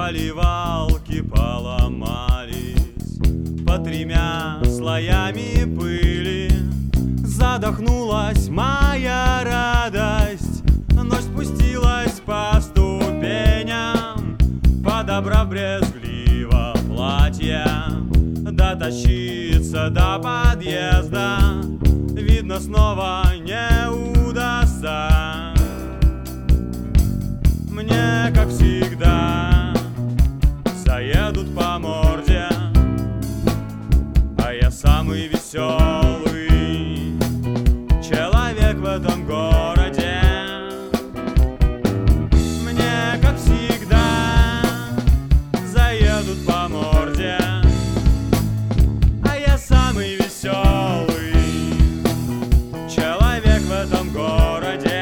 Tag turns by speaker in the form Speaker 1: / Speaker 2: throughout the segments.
Speaker 1: поливалки поломались под 3 слоями пыли. Задохнулась моя радость, ночь спустилась по ступеням, подобрав брезгливо платье. Дотащиться до подъезда, видно, снова не удастся. Мне, как всегда, заедут по морде, а я самый веселый человек в этом городе. Мне, как всегда, заедут по морде, а я самый веселый человек в этом городе.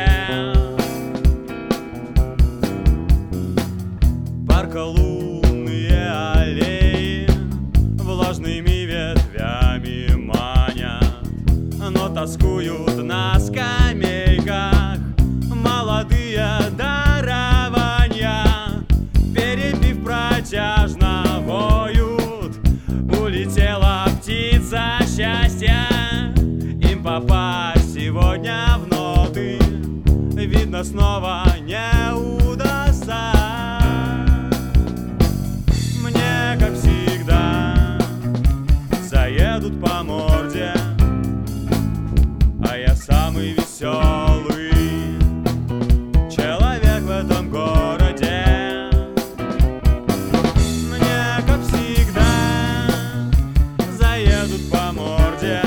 Speaker 1: Лунные аллеи влажными ветвями манят, но тоскуют на скамейках молодые дарования. Перепив протяжно воют, улетела птица счастья. Им попасть сегодня в ноты, видно, снова не удастся. Мне, как всегда, заедут по морде, а я самый веселый человек в этом городе. Мне, как всегда, заедут по морде,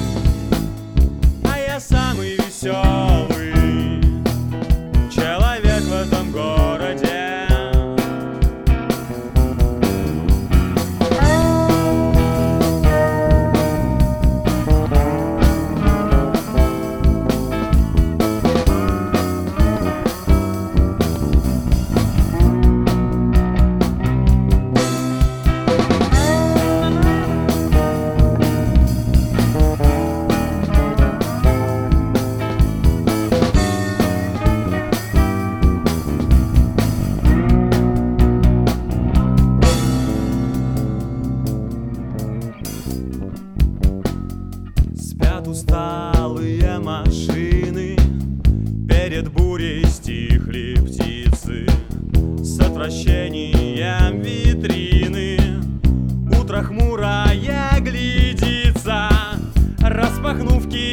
Speaker 1: а я самый веселый человек в этом городе. Спят усталые машины, перед бурей стихли птицы. С отвращением витрины утро хмурое глядится, распахнув кисть